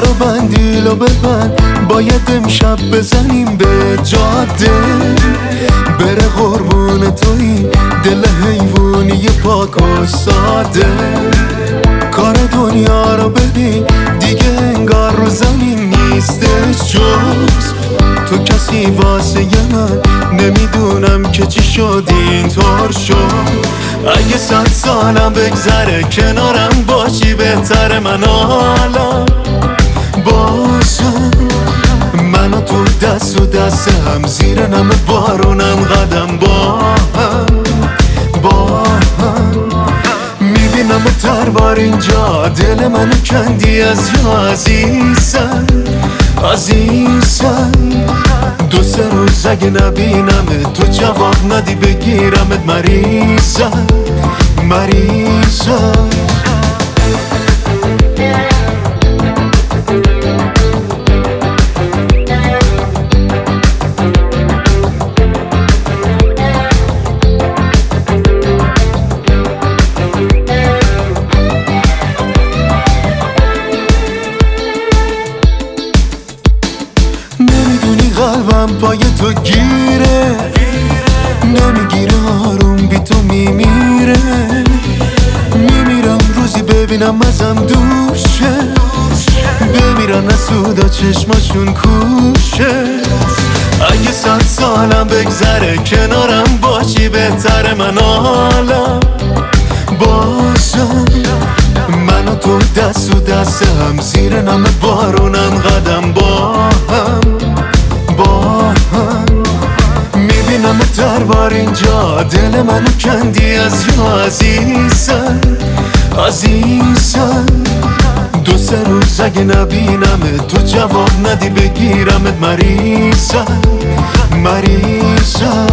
رو بندیل و ببند، باید امشب بزنیم به جاده. بره قربون توی دل حیوانی پاک و ساده. کار دنیا رو ببین دیگه انگار رو زمین نیستش جز تو. کسی واسه من نمیدونم که چی شد اینطور شد. اگه 100 سالم بگذره کنارم باشی بهتره. من حالا باشم منو تو دست و دست هم، زیر نم بارونم قدم با هم میبینم تربار اینجا، دل منو کندی از جا عزیزم. دو سه روز اگه نبینمت تو جواب ندی بگیرمت مریضم. نمیدونی قلبم پای تو گیره، نمیگیره آروم بی تو میمیره. میمیرم روزی ببینم ازم دوشه، بمیرن از سودا چشماشون کوشه. اگه 100 سالم بگذره کنارم باشی بهتره. من حالا باشم منو تو دست و دست هم، زیر نم بارونم قدم با هم میبینم تربار اینجا، دل منو کندی از جا عزیزم. دو سه روز اگه نبینمت تو جواب ندی بگیرمت مریضم.